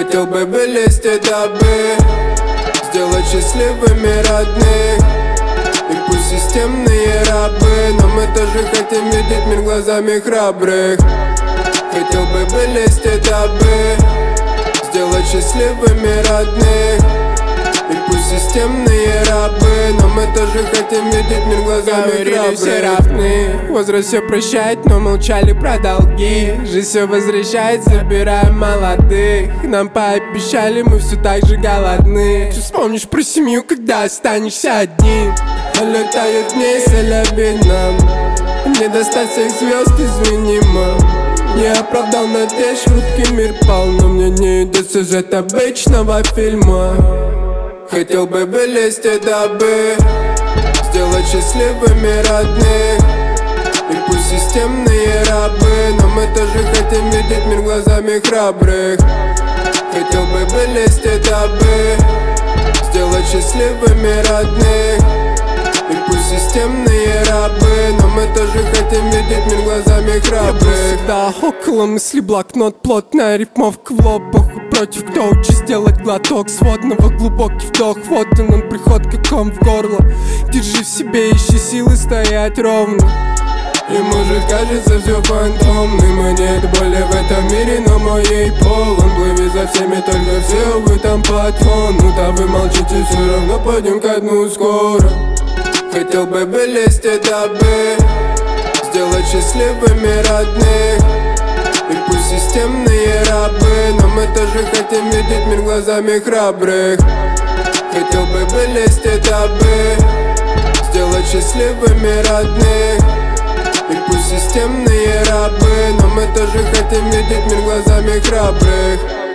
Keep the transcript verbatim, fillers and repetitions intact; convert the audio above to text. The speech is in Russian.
Хотел бы вылезти, дабы сделать счастливыми родных. И пусть системные рабы, но мы тоже хотим видеть мир глазами храбрых. Хотел бы вылезти, дабы сделать счастливыми родных. И пусть системные рабы, но мы тоже хотим видеть мир глазами храбрых. Все равны, возраст все прощает, но молчали про долги. Жизнь все возвращает, забираем молодых. Нам пообещали, мы все так же голодны. Ты вспомнишь про семью, когда останешься один. Летают дни с лавином, не достать всех звезд, извини, мам. Не оправдал надежд, хрупкий мир пал, но мне не идет сюжет обычного фильма. Хотел бы вылезти, дабы сделать счастливыми родных. И пусть системные рабы, но мы тоже хотим видеть мир глазами храбрых. Хотел бы вылезти, дабы сделать счастливыми родных. И пусть системные рабы, но мы тоже хотим видеть мир глазами храбрых. Я всегда около мысли, блокнот, плотная рифмовка в лоб. Похуй против, кто учит сделать глоток сводного, глубокий вдох. Вот он, он приход, как ком в горло. Держи в себе, ищи силы стоять ровно. И может кажется все фантомным, и нет боли в этом мире, но моей полон. Плыви за всеми, только все вы там потонут. А вы молчите, все равно пойдем ко дну скоро. Хотел бы вылезти, дабы сделать счастливыми родных. И пусть системные рабы, но мы тоже хотим видеть мир глазами храбрых. Хотел бы вылезти, дабы сделать счастливыми родных. И пусть системные рабы, но мы тоже хотим видеть мир глазами храбрых.